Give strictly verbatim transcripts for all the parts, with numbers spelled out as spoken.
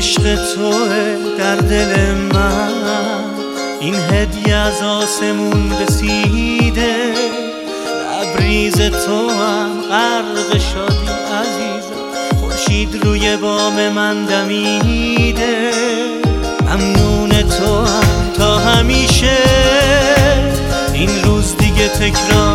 عشق توه در دل من، این هدیه از آسمون رسیده، لبریز تو هم غرق شادی عزیزم، خورشید روی بام من دمیده. ممنون تو هم تا همیشه، این روز دیگه تکرار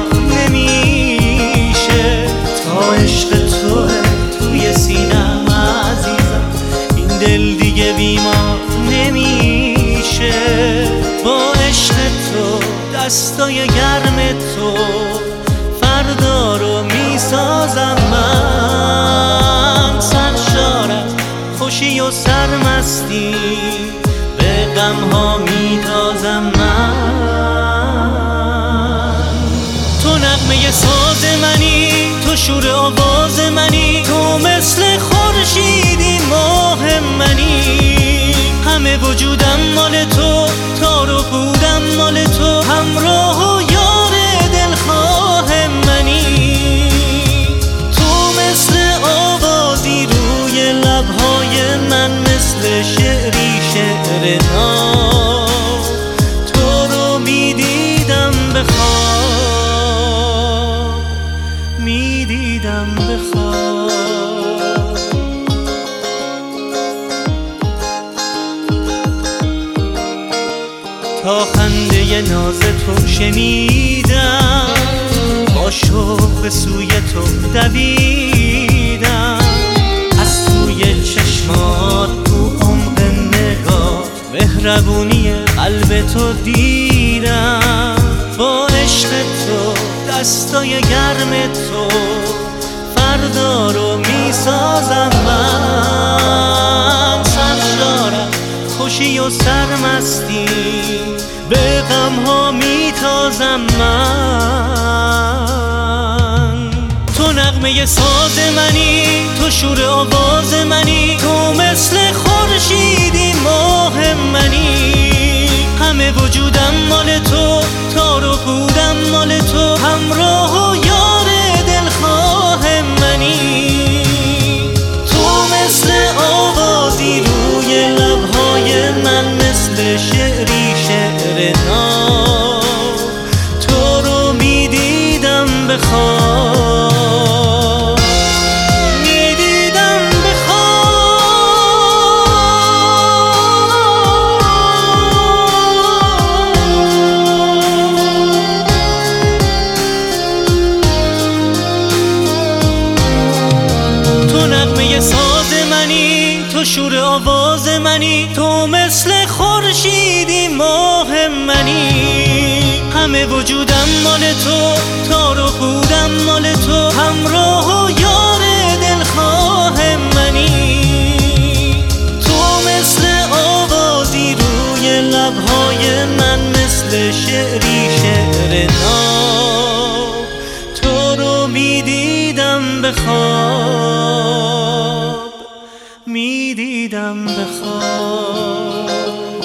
نمیشه، تا عشق توه توی سینم عزیزم، این دل دیگه بیمار نمیشه. با عشق تو دستای گرم تو فردا رو میسازم من، سرشار از خوشی و سرمستی به غم ها میتازم من. تو نغمه ساز منی، تو شور آواز منی، تو مثل خورشیدی ماه منی، همه وجودم مال تو، تار و پودم مال تو، همراه و یار دلخواه منی. تو مثل آوازی روی لبهای من، مثل شعری شعر ناب، تو رو میدیدم به خواب، میدیدم به خواب. تا خنده ناز تو شنیدم، با شوق به سوی تو دویدم، از توی چشمات تو عمق نگاه مهربونی قلب تو دیدم. با عشق تو دستای گرم تو فردا رو میسازم من، سرشارم خوشی و سرمستی به غم ها میتازم من. تو نغمه ساز منی، تو شور آواز منی، تو مثل خورشیدی ماه منی، همه وجودم مال تو، تار و پودم مال تو، همراه و یار دلخواه منی. تو مثل آوازی روی لبهای من، مثل شعری شعر ناب، تو رو میدیدم به خواب، میدیدم به خواب. تو نغمه ساز منی، تو شور آواز منی، تو مثل خورشیدی ماه منی، همه وجودم مال تو، تار و پودم مال تو، همراه و یار دلخواه منی. تو مثل آوازی روی لبهای من، مثل شعری شعر ناب، تو رو میدیدم به خواب، میدیدم به خواب.